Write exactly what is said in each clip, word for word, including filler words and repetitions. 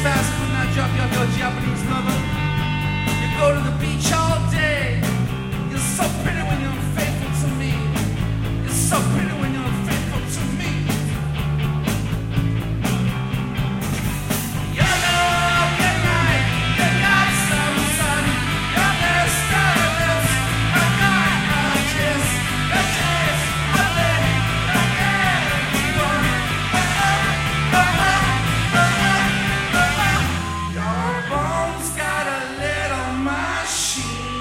fast food and I drop you off your Japanese lover. You go to the beach all day. You're so pretty when you're unfaithful to me. You're so pretty when you're unfaithful to me. Your love, good night, you got some sun. Your hair stylish, I got a kiss, a taste, a lick, a hand, one, uh-huh, uh-huh, uh-huh. Your bones got a little machine.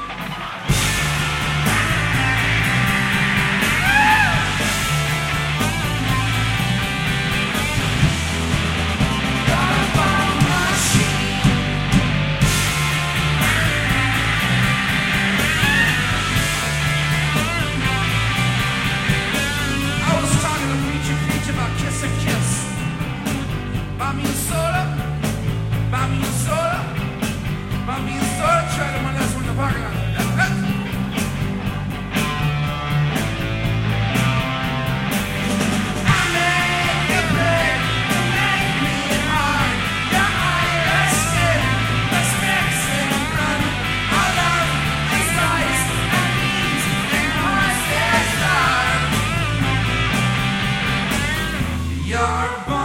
Your bone machine. I was talking to Preacher Preach about Kiss a Kiss. Buy me a soda, buy me a soda, buy me a soda, try to run this one in the parking lot. I make you pay, you make me hard. Your eyes skin, let's mix and run. Our love is ice and beans and horses love. Your